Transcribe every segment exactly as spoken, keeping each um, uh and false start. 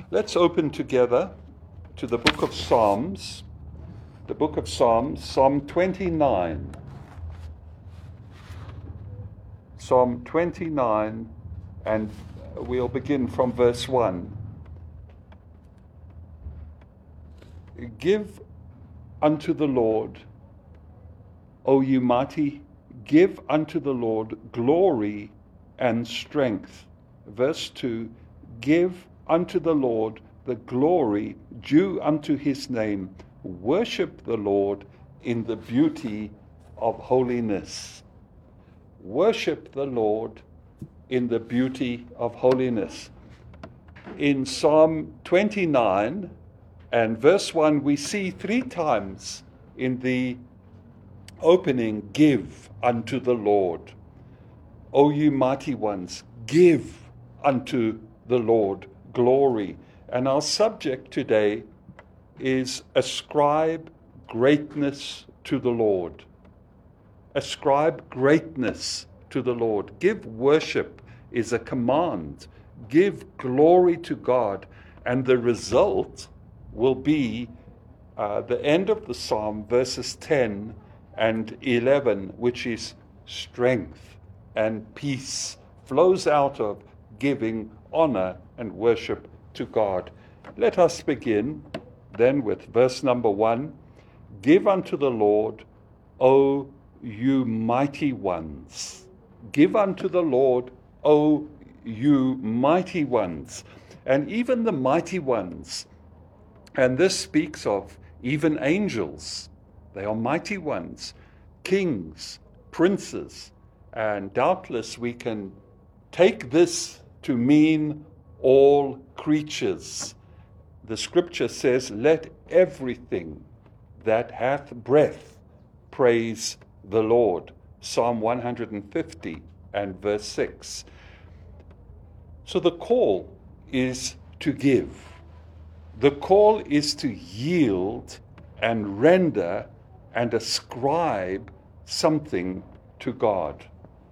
Let's open together to the book of Psalms, the book of Psalms, Psalm twenty-nine. Psalm twenty-nine, and we'll begin from verse one. Give unto the Lord, O you mighty, give unto the Lord glory and strength. Verse two, give unto the Lord the glory due unto his name. Worship the Lord in the beauty of holiness. Worship the Lord in the beauty of holiness. In Psalm twenty-nine and verse one, we see three times in the opening, give unto the Lord. O you mighty ones, give unto the Lord glory. And our subject today is ascribe greatness to the Lord. Ascribe greatness to the Lord. Give worship is a command. Give glory to God. And the result will be uh, the end of the psalm, verses ten and eleven, which is strength and peace flows out of giving honor and worship to God. Let us begin then with verse number one. Give unto the Lord, O you mighty ones. Give unto the Lord, O you mighty ones. And even the mighty ones, and this speaks of even angels, they are mighty ones, kings, princes, and doubtless we can take this to mean all creatures. The scripture says, let everything that hath breath praise the Lord. Psalm one hundred fifty and verse six. So the call is to give. The call is to yield and render and ascribe something to God.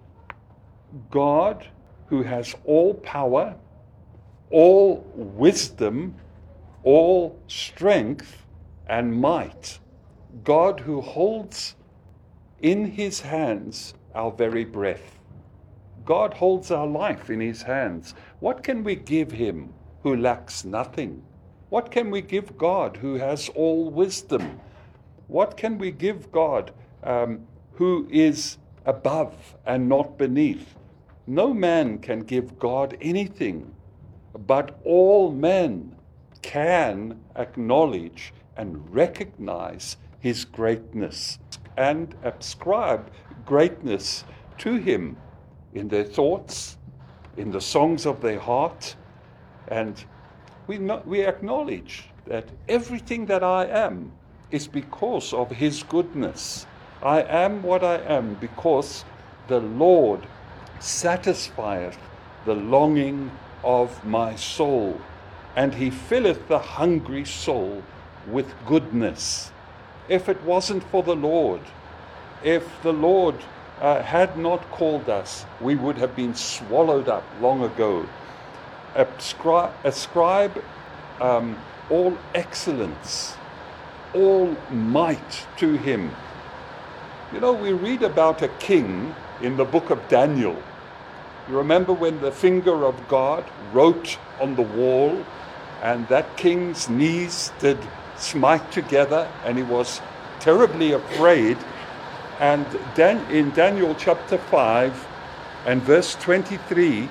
God, who has all power, all wisdom, all strength and might. God who holds in his hands our very breath. God holds our life in his hands. What can we give him who lacks nothing? What can we give God who has all wisdom? What can we give God um, who is above and not beneath? No man can give God anything, but all men can acknowledge and recognize his greatness and ascribe greatness to him in their thoughts, in the songs of their heart. And we, know, we acknowledge that everything that I am is because of his goodness. I am what I am because the Lord satisfieth the longing of my soul, and he filleth the hungry soul with goodness. If it wasn't for the Lord, if the Lord uh, had not called us, we would have been swallowed up long ago. Ascribe, ascribe um, all excellence, all might to him. You know, we read about a king in the book of Daniel. You remember when the finger of God wrote on the wall, and that king's knees did smite together, and he was terribly afraid. And Dan- in Daniel chapter five and verse twenty-three,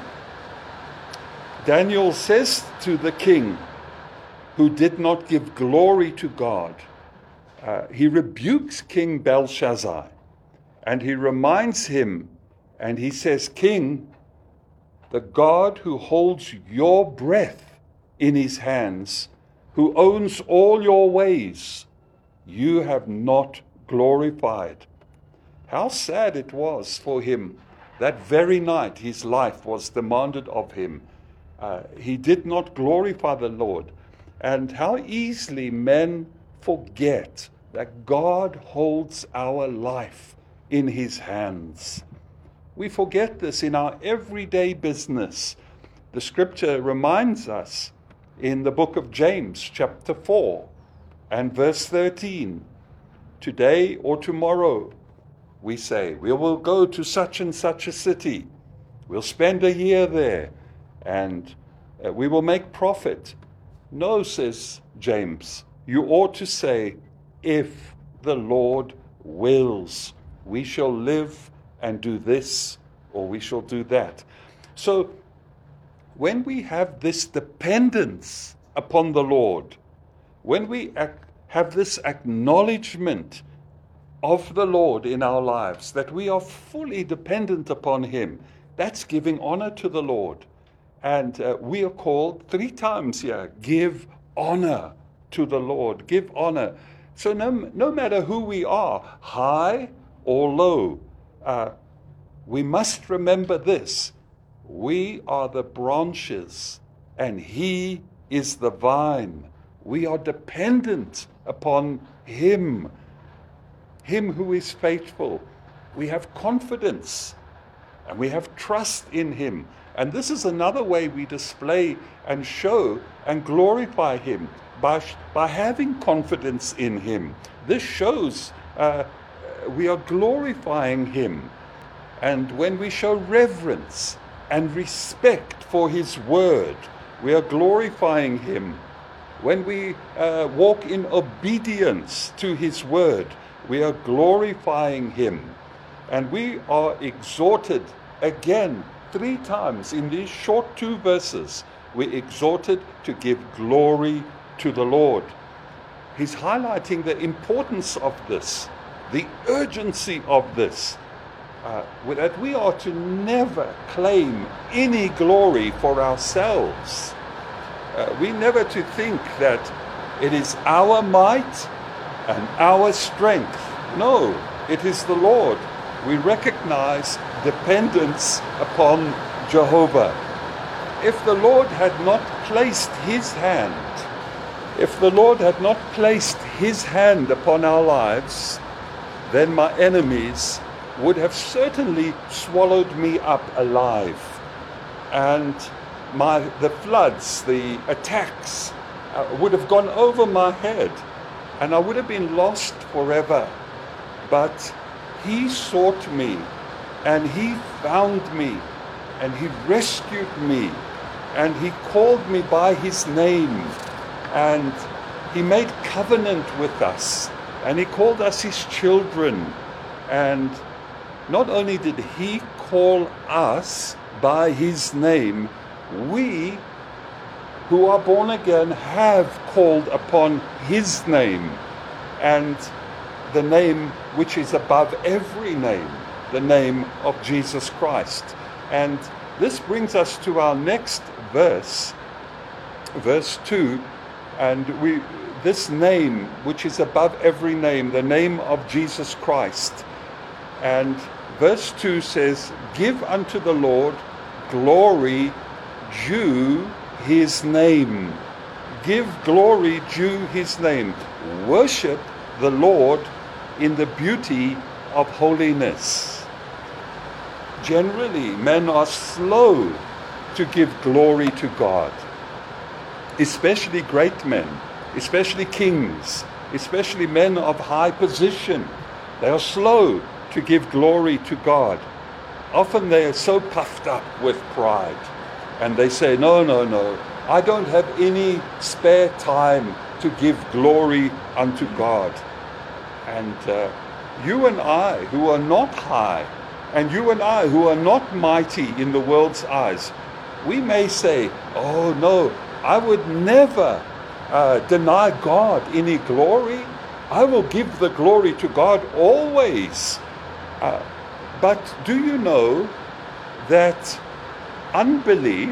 Daniel says to the king who did not give glory to God, uh, he rebukes King Belshazzar, and he reminds him, and he says, King, the God who holds your breath in his hands, who owns all your ways, you have not glorified. How sad it was for him. That very night his life was demanded of him. Uh, he did not glorify the Lord. And how easily men forget that God holds our life in his hands. We forget this in our everyday business. The scripture reminds us in the book of James, chapter four, and verse thirteen. Today or tomorrow, we say, we will go to such and such a city. We'll spend a year there, and uh, we will make profit. No, says James, you ought to say, if the Lord wills, we shall live and do this, or we shall do that. So, when we have this dependence upon the Lord, when we ac- have this acknowledgement of the Lord in our lives, that we are fully dependent upon Him, that's giving honor to the Lord. And uh, we are called three times here, give honor to the Lord, give honor. So no, no matter who we are, high or low, uh, we must remember this. We are the branches, and He is the vine. We are dependent upon Him, Him who is faithful. We have confidence, and we have trust in Him. And this is another way we display and show and glorify Him, by, by having confidence in Him. This shows uh, we are glorifying Him. And when we show reverence and respect for His word, we are glorifying Him. When we uh, walk in obedience to His word, we are glorifying Him. And we are exhorted again three times in these short two verses. We're exhorted to give glory to the Lord. He's highlighting the importance of this, the urgency of this, uh, that we are to never claim any glory for ourselves. Uh, we never to think that it is our might and our strength. No, it is the Lord. We recognize dependence upon Jehovah. If the Lord had not placed His hand, if the Lord had not placed His hand upon our lives, then my enemies would have certainly swallowed me up alive. And my the floods, the attacks uh, would have gone over my head, and I would have been lost forever. But He sought me, and He found me, and He rescued me, and He called me by His name, and He made covenant with us, and He called us His children. And not only did He call us by His name, we who are born again have called upon His name, and the name which is above every name, the name of Jesus Christ. And this brings us to our next verse, verse two, and we this name which is above every name, the name of Jesus Christ. And verse two says, give unto the Lord glory due His name. Give glory due His name. Worship the Lord in the beauty of holiness. Generally, men are slow to give glory to God, especially great men, especially kings, especially men of high position. They are slow to give glory to God. Often they are so puffed up with pride, and they say, no, no, no, I don't have any spare time to give glory unto God. And uh, you and I, who are not high, and you and I, who are not mighty in the world's eyes, we may say, oh no, I would never uh, deny God any glory. I will give the glory to God always. Uh, but do you know that unbelief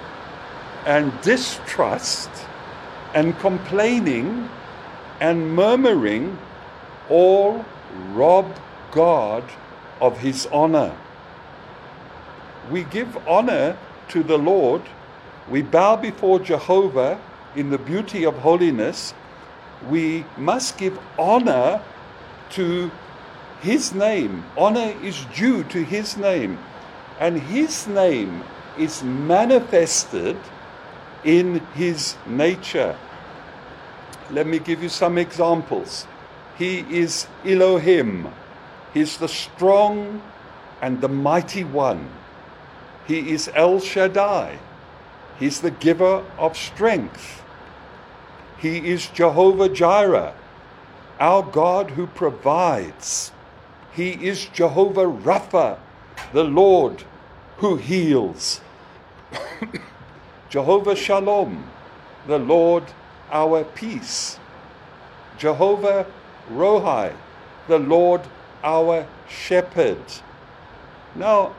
and distrust and complaining and murmuring all rob God of His honor? We give honor to the Lord. We bow before Jehovah in the beauty of holiness. We must give honor to His name. Honor is due to His name. And His name is manifested in his nature. Let me give you some examples. He is Elohim. He's the strong and the mighty one. He is El Shaddai. He's the giver of strength. He is Jehovah Jireh, our God who provides. He is Jehovah Rapha, the Lord who heals. Jehovah Shalom, the Lord our peace. Jehovah Rohi, the Lord our shepherd. Now,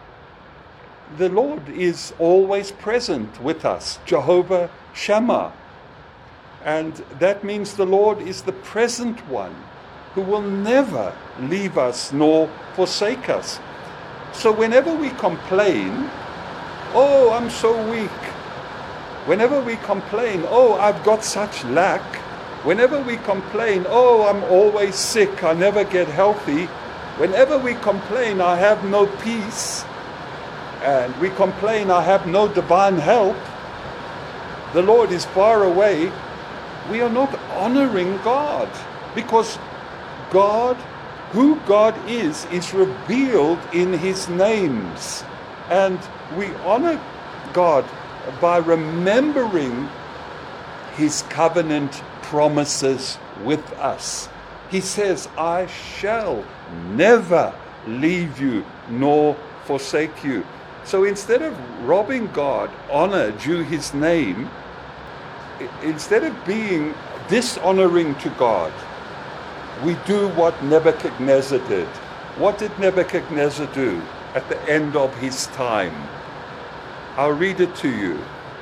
the Lord is always present with us, Jehovah Shammah. And that means the Lord is the present one who will never leave us nor forsake us. So whenever we complain, oh, I'm so weak. Whenever we complain, oh, I've got such lack. Whenever we complain, oh, I'm always sick, I never get healthy. Whenever we complain, I have no peace. And we complain, I have no divine help. The Lord is far away. We are not honoring God, because God, who God is, is revealed in his names. And we honor God by remembering his covenant promises with us. He says, I shall never leave you nor forsake you. So instead of robbing God honor due his name, instead of being dishonoring to God, we do what Nebuchadnezzar did. What did Nebuchadnezzar do at the end of his time? I'll read it to you.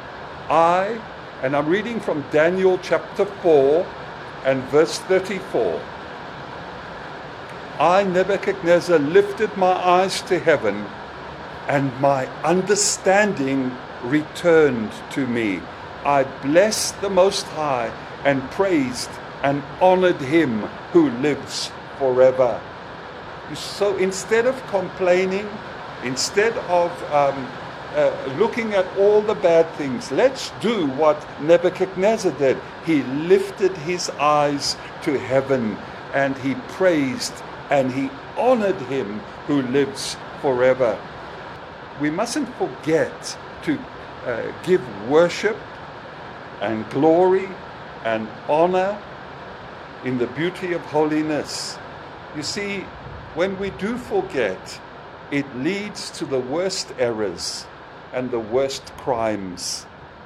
I, and I'm reading from Daniel chapter four and verse thirty-four. I, Nebuchadnezzar, lifted my eyes to heaven, and my understanding returned to me. I blessed the Most High and praised and honored him who lives forever. So instead of complaining, instead of um, uh, looking at all the bad things, let's do what Nebuchadnezzar did. He lifted his eyes to heaven and he praised and he honored him who lives forever. We mustn't forget to uh, give worship and glory and honor in the beauty of holiness. You see, when we do forget, it leads to the worst errors and the worst crimes.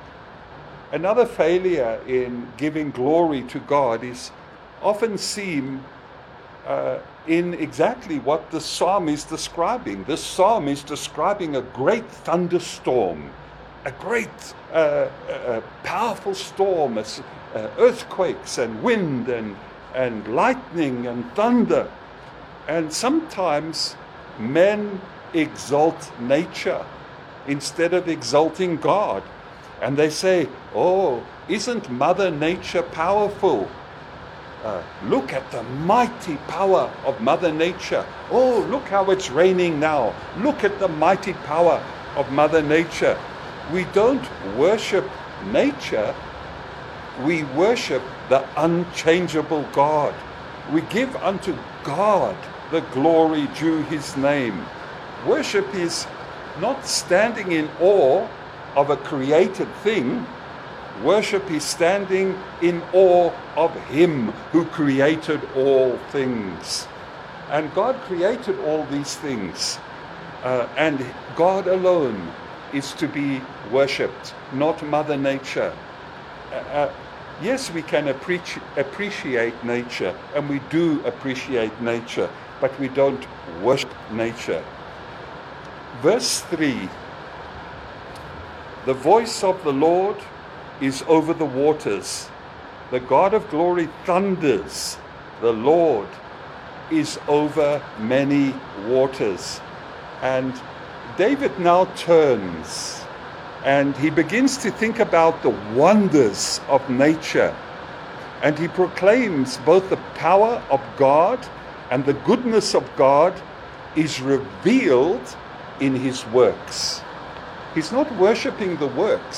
Another failure in giving glory to God is often seen uh, in exactly what the psalm is describing. This psalm is describing a great thunderstorm, a great uh, uh, powerful storm, uh, earthquakes and wind and, and lightning and thunder. And sometimes men exalt nature instead of exalting God. And they say, oh, isn't Mother Nature powerful? Uh, look at the mighty power of Mother Nature. Oh, look how it's raining now. Look at the mighty power of Mother Nature. We don't worship nature. We worship the unchangeable God. We give unto God the glory due his name. Worship is not standing in awe of a created thing. Worship is standing in awe of him who created all things. And God created all these things. Uh, and God alone is to be worshipped, not Mother Nature. Uh, uh, yes, we can appreci- appreciate nature, and we do appreciate nature, but we don't worship nature. Verse three, the voice of the Lord is over the waters. The God of glory thunders. The Lord is over many waters. And David now turns and he begins to think about the wonders of nature. And he proclaims both the power of God and the goodness of God is revealed in his works. He's not worshipping the works.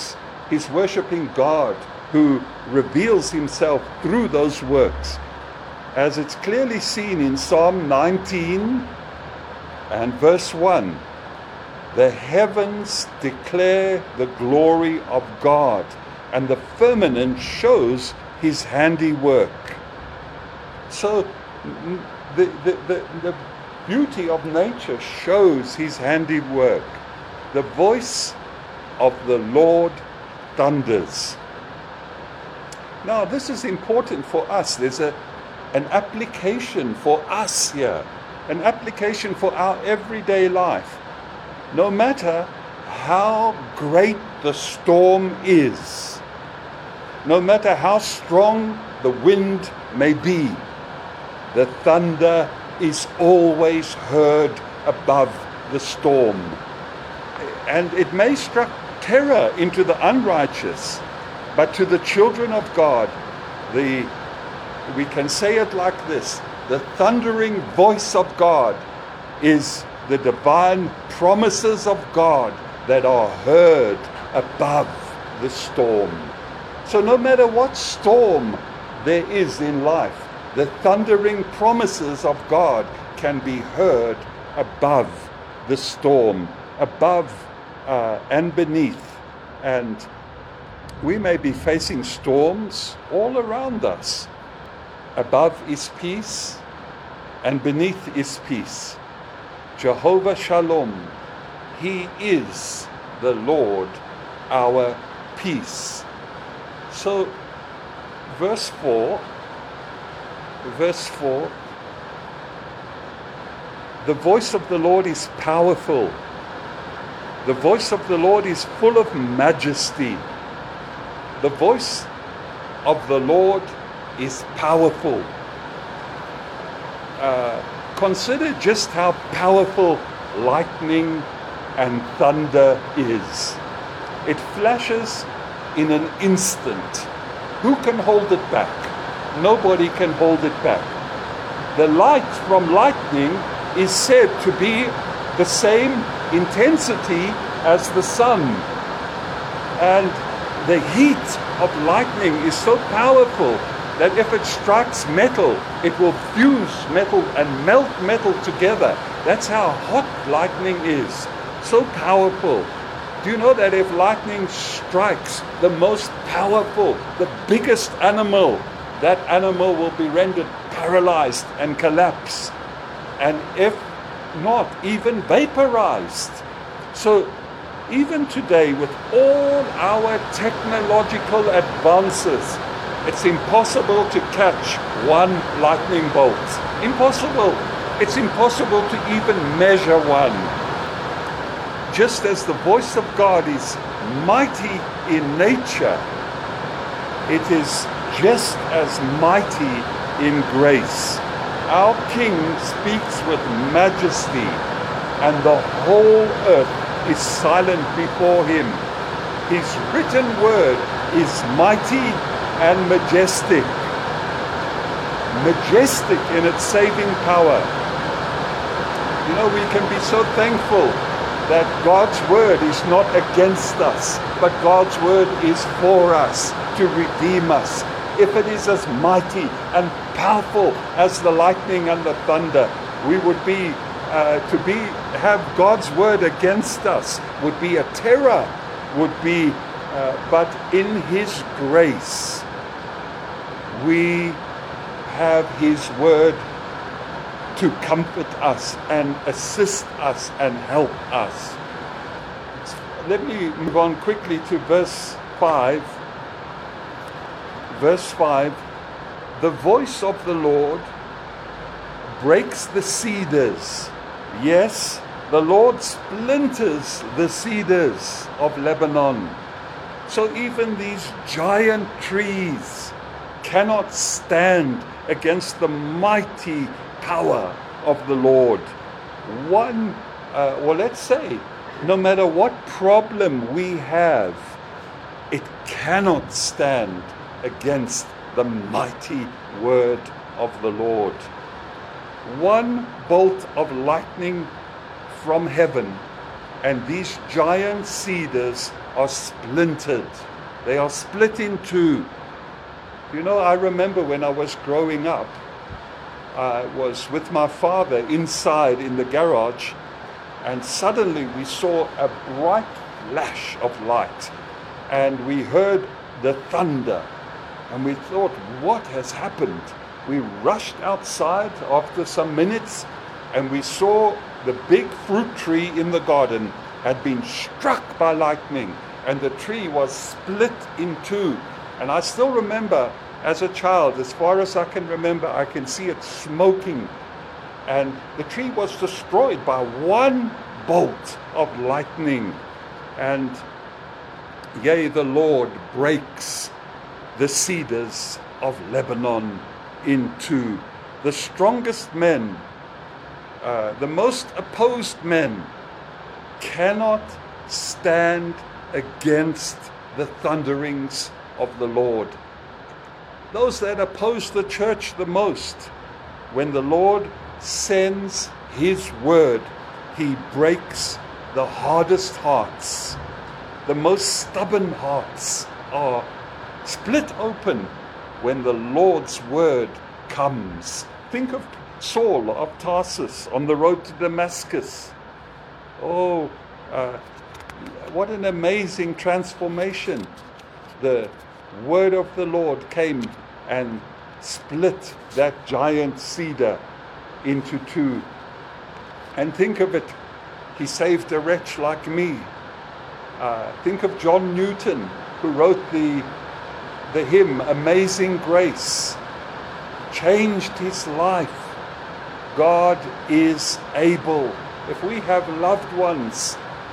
He's worshiping God who reveals himself through those works. As it's clearly seen in Psalm nineteen and verse one. The heavens declare the glory of God, and the firmament shows his handiwork. So the, the, the, the beauty of nature shows his handiwork. The voice of the Lord thunders. Now this is important for us. There's a, an application for us here, an application for our everyday life. No matter how great the storm is, no matter how strong the wind may be, the thunder is always heard above the storm. And it may strike terror into the unrighteous, but to the children of God, the we can say it like this: the thundering voice of God is the divine promises of God that are heard above the storm. So no matter what storm there is in life, the thundering promises of God can be heard above the storm, above uh, and beneath. And we may be facing storms all around us. Above is peace, and beneath is peace. Jehovah Shalom, he is the Lord, our peace. So, verse four, verse four, the voice of the Lord is powerful. The voice of the Lord is full of majesty. The voice of the Lord is powerful. Uh, Consider just how powerful lightning and thunder is. It flashes in an instant. Who can hold it back? Nobody can hold it back. The light from lightning is said to be the same intensity as the sun. And the heat of lightning is so powerful that if it strikes metal, it will fuse metal and melt metal together. That's how hot lightning is. So powerful. Do you know that if lightning strikes the most powerful, the biggest animal, that animal will be rendered paralyzed and collapse. And if not, even vaporized. So even today, with all our technological advances, it's impossible to catch one lightning bolt. Impossible. It's impossible to even measure one. Just as the voice of God is mighty in nature, it is just as mighty in grace. Our King speaks with majesty, and the whole earth is silent before him. His written word is mighty and majestic, majestic in its saving power. You know, we can be so thankful that God's word is not against us, but God's word is for us to redeem us. If it is as mighty and powerful as the lightning and the thunder, we would be uh, to be have God's word against us would be a terror, would be, uh, but in His grace, we have His word to comfort us and assist us and help us. Let me move on quickly to verse five. Verse five, the voice of the Lord breaks the cedars. Yes, the Lord splinters the cedars of Lebanon. So even these giant trees cannot stand against the mighty power of the Lord. One, uh, well, let's say, no matter what problem we have, it cannot stand against the mighty word of the Lord. One bolt of lightning from heaven, and these giant cedars are splintered. They are split in two. You know, I remember when I was growing up, I was with my father inside in the garage, and suddenly we saw a bright flash of light, and we heard the thunder, and we thought, what has happened? We rushed outside after some minutes, and we saw the big fruit tree in the garden had been struck by lightning, and the tree was split in two. And I still remember, as a child, as far as I can remember, I can see it smoking. And the tree was destroyed by one bolt of lightning. And yea, the Lord breaks the cedars of Lebanon in two. The strongest men, uh, the most opposed men, cannot stand against the thunderings of the Lord. Those that oppose the church the most, when the Lord sends his word, he breaks the hardest hearts. The most stubborn hearts are split open when the Lord's word comes. Think of Saul of Tarsus on the road to Damascus. Oh, uh, what an amazing transformation. The word of the Lord came and split that giant cedar into two. And think of it, he saved a wretch like me. Uh, think of John Newton, who wrote the, the hymn, Amazing Grace. Changed his life. God is able. If we have loved ones,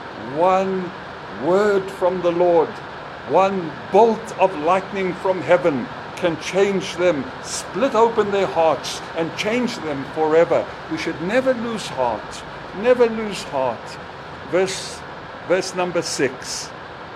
one word from the Lord, one bolt of lightning from heaven can change them, split open their hearts, and change them forever. We should never lose heart. Never lose heart. Verse, verse number six.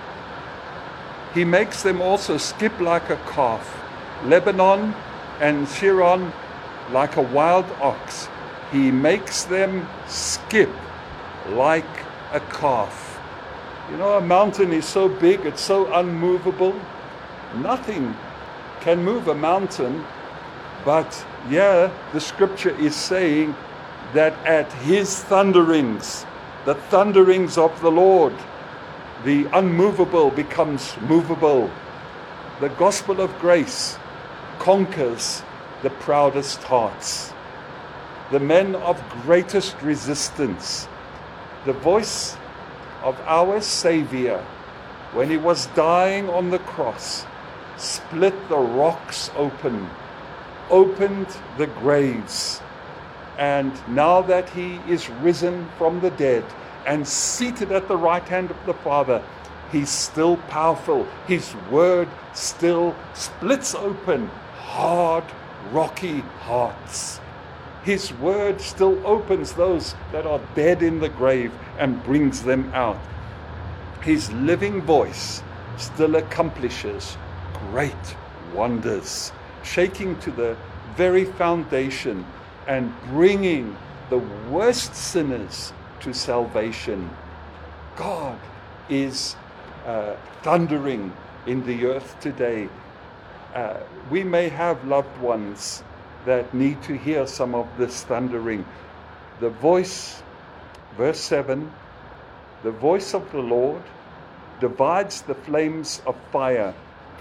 He makes them also skip like a calf, Lebanon and Sharon like a wild ox. He makes them skip like a calf. You know, a mountain is so big, it's so unmovable. Nothing can move a mountain. But yeah, the scripture is saying that at his thunderings, the thunderings of the Lord, the unmovable becomes movable. The gospel of grace conquers the proudest hearts. The men of greatest resistance. The voice of our Savior, when he was dying on the cross, split the rocks open, opened the graves. And now that he is risen from the dead and seated at the right hand of the Father, he's still powerful. His word still splits open hard, rocky hearts. His word still opens those that are dead in the grave and brings them out. His living voice still accomplishes great wonders, shaking to the very foundation and bringing the worst sinners to salvation. God is uh, thundering in the earth today. Uh, we may have loved ones that need to hear some of this thundering. The voice, verse seven, the voice of the Lord divides the flames of fire.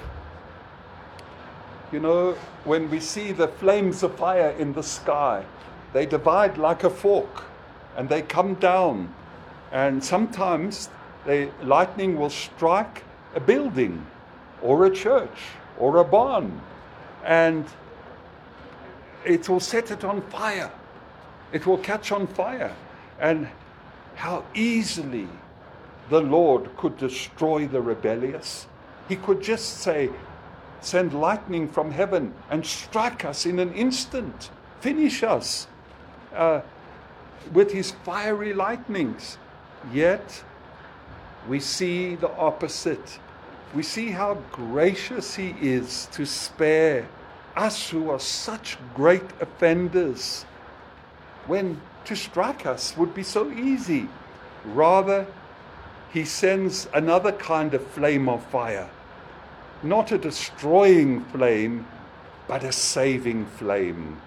You know, when we see the flames of fire in the sky, they divide like a fork and they come down. And sometimes the lightning will strike a building or a church or a barn, and it will set it on fire. It will catch on fire. And how easily the Lord could destroy the rebellious. He could just say, send lightning from heaven and strike us in an instant, finish us uh, with his fiery lightnings. Yet we see the opposite. We see how gracious he is to spare us who are such great offenders, when to strike us would be so easy. Rather, he sends another kind of flame of fire, not a destroying flame, but a saving flame.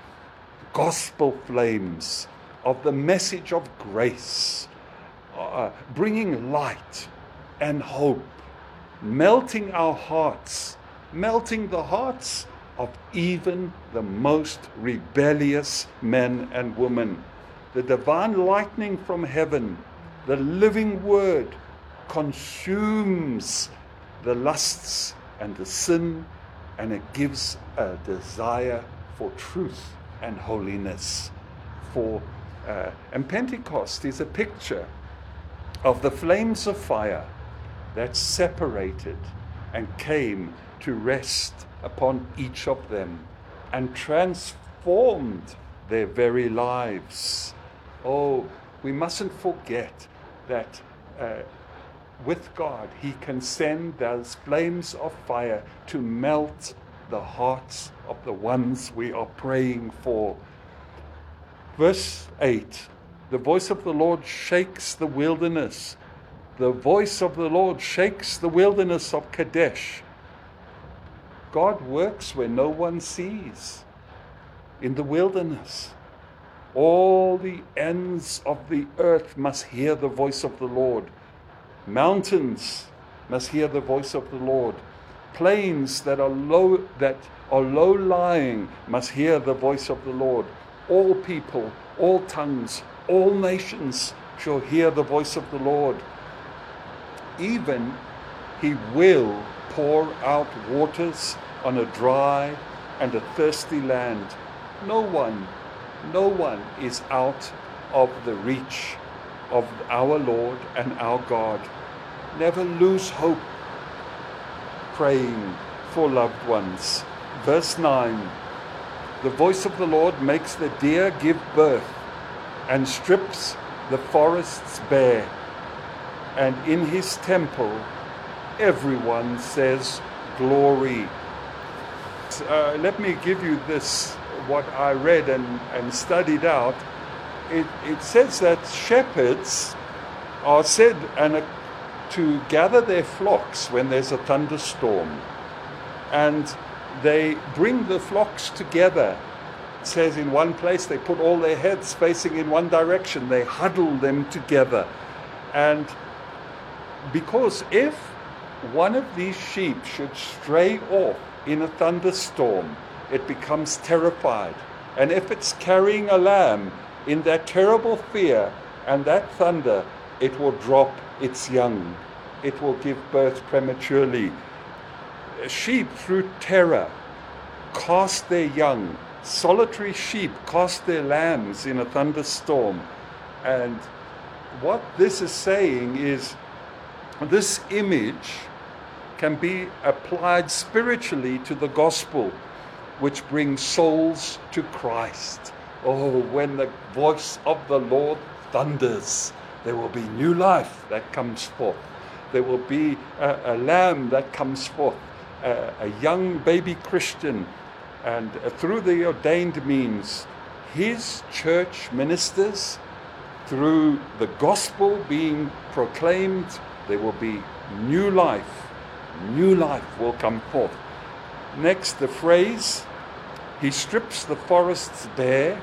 Gospel flames of the message of grace, uh, bringing light and hope, melting our hearts, melting the hearts of even the most rebellious men and women. The divine lightning from heaven, the living word, consumes the lusts and the sin, and it gives a desire for truth and holiness. For uh, and Pentecost is a picture of the flames of fire that separated and came to rest upon each of them and transformed their very lives. Oh, we mustn't forget that uh, with God, He can send those flames of fire to melt the hearts of the ones we are praying for. Verse eight, the voice of the Lord shakes the wilderness. The voice of the Lord shakes the wilderness of Kadesh. God works where no one sees. In the wilderness, all the ends of the earth must hear the voice of the Lord. Mountains must hear the voice of the Lord. Plains that are low, that are low-lying must hear the voice of the Lord. All people, all tongues, all nations shall hear the voice of the Lord. Even He will pour out waters on a dry and a thirsty land. No one, no one is out of the reach of our Lord and our God. Never lose hope praying for loved ones. Verse nine, the voice of the Lord makes the deer give birth and strips the forests bare. And in His temple, everyone says, glory. Uh, let me give you this, what I read and, and studied out. It, it says that shepherds are said and uh, to gather their flocks when there's a thunderstorm. And they bring the flocks together. It says in one place they put all their heads facing in one direction. They huddle them together. And because if one of these sheep should stray off in a thunderstorm, it becomes terrified. And if it's carrying a lamb, in that terrible fear and that thunder, it will drop its young. It will give birth prematurely. Sheep, through terror, cast their young. Solitary sheep cast their lambs in a thunderstorm. And what this is saying is, this image can be applied spiritually to the gospel, which brings souls to Christ. Oh, when the voice of the Lord thunders, there will be new life that comes forth. There will be a, a lamb that comes forth, a, a young baby Christian, and uh, through the ordained means, His church ministers, through the gospel being proclaimed, there will be new life. New life will come forth. Next, the phrase, He strips the forests bare.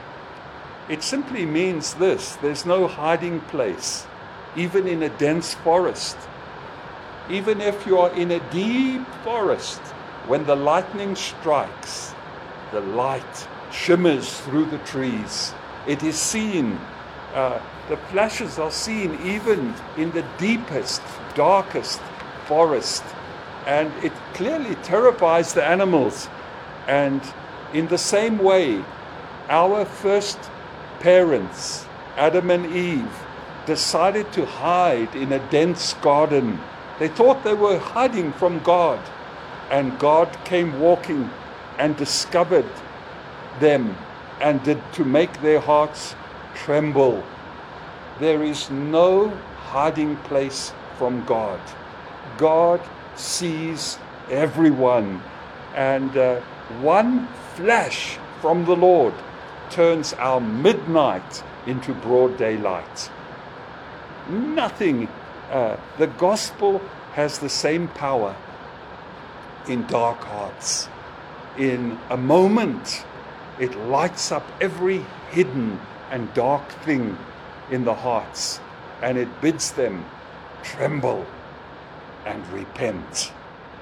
It simply means this: there's no hiding place, even in a dense forest. Even if you are in a deep forest, when the lightning strikes, the light shimmers through the trees. It is seen. Uh, the flashes are seen even in the deepest, darkest forest. And it clearly terrifies the animals. And in the same way, our first parents, Adam and Eve, decided to hide in a dense garden. They thought they were hiding from God. And God came walking and discovered them and did to make their hearts tremble. There is no hiding place from God. God sees everyone. And uh, one flash from the Lord turns our midnight into broad daylight. Nothing. Uh, the gospel has the same power. in dark hearts. In a moment, it lights up every hidden and dark thing in the hearts, and it bids them tremble and repent.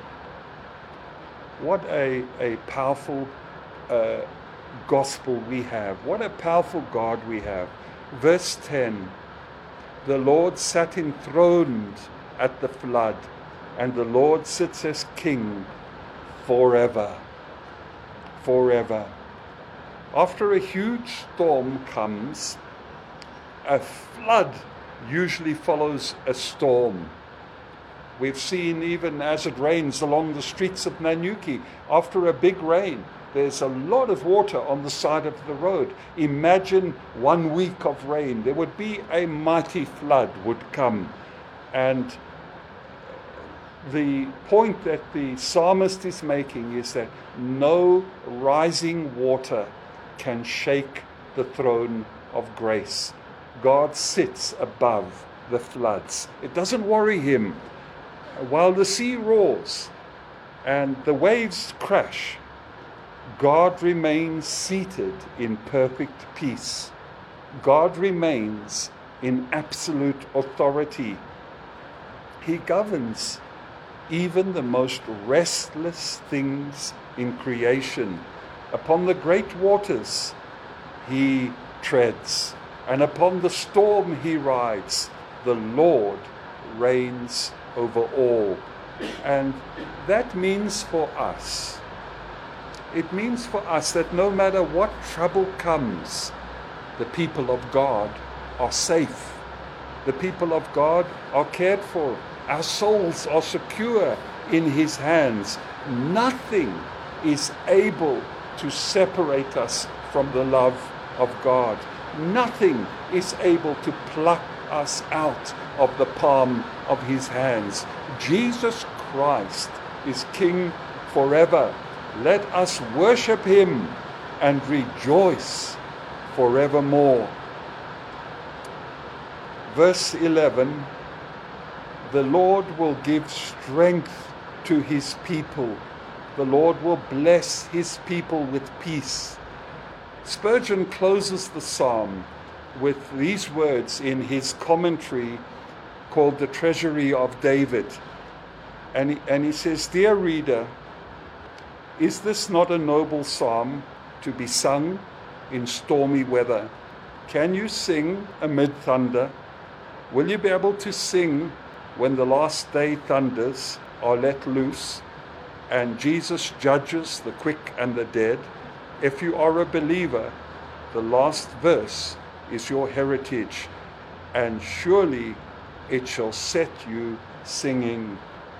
What a, a powerful uh, gospel we have. What a powerful God we have. Verse ten, the Lord sat enthroned at the flood, and the Lord sits as king forever. Forever. After a huge storm comes, a flood usually follows a storm. We've seen, even as it rains along the streets of Nanyuki, after a big rain, there's a lot of water on the side of the road. Imagine one week of rain. There would be a mighty flood would come. And the point that the psalmist is making is that no rising water can shake the throne of grace. God sits above the floods. It doesn't worry him. While the sea roars and the waves crash, God remains seated in perfect peace. God remains in absolute authority. He governs even the most restless things in creation. Upon the great waters he treads, and upon the storm he rides. The Lord reigns over all. And that means for us, it means for us that no matter what trouble comes, the people of God are safe. The people of God are cared for. Our souls are secure in his hands. Nothing is able to separate us from the love of God. Nothing is able to pluck us out of the palm of his hands. Jesus Christ is King forever. Let us worship him and rejoice forevermore. Verse eleven, the Lord will give strength to his people. The Lord will bless his people with peace. Spurgeon closes the psalm with these words in his commentary called The Treasury of David. And he, and he says, dear reader, is this not a noble psalm to be sung in stormy weather? Can you sing amid thunder? Will you be able to sing when the last day thunders are let loose and Jesus judges the quick and the dead? If you are a believer, the last verse is your heritage, and surely it shall set you singing.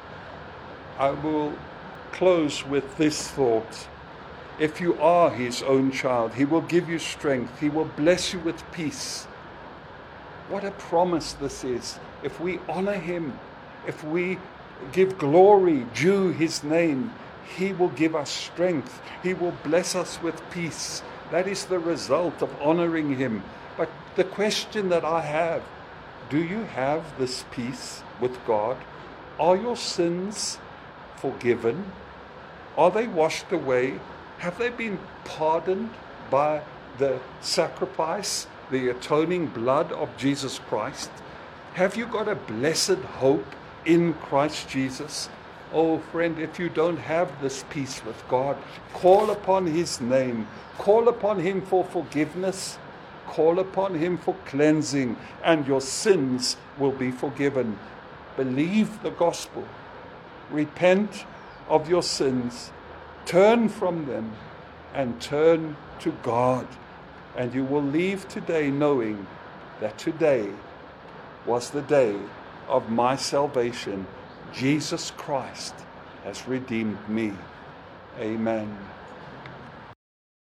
I will close with this thought. If you are his own child, he will give you strength. He will bless you with peace. What a promise this is. If we honor him, if we give glory due his name, he will give us strength. He will bless us with peace. That is the result of honoring him. But the question that I have, do you have this peace with God? Are your sins forgiven? Are they washed away? Have they been pardoned by the sacrifice, the atoning blood of Jesus Christ? Have you got a blessed hope in Christ Jesus? Oh, friend, if you don't have this peace with God, call upon his name. Call upon him for forgiveness. Call upon him for cleansing, and your sins will be forgiven. Believe the gospel. Repent of your sins. Turn from them and turn to God. And you will leave today knowing that today was the day of my salvation. Jesus Christ has redeemed me. Amen.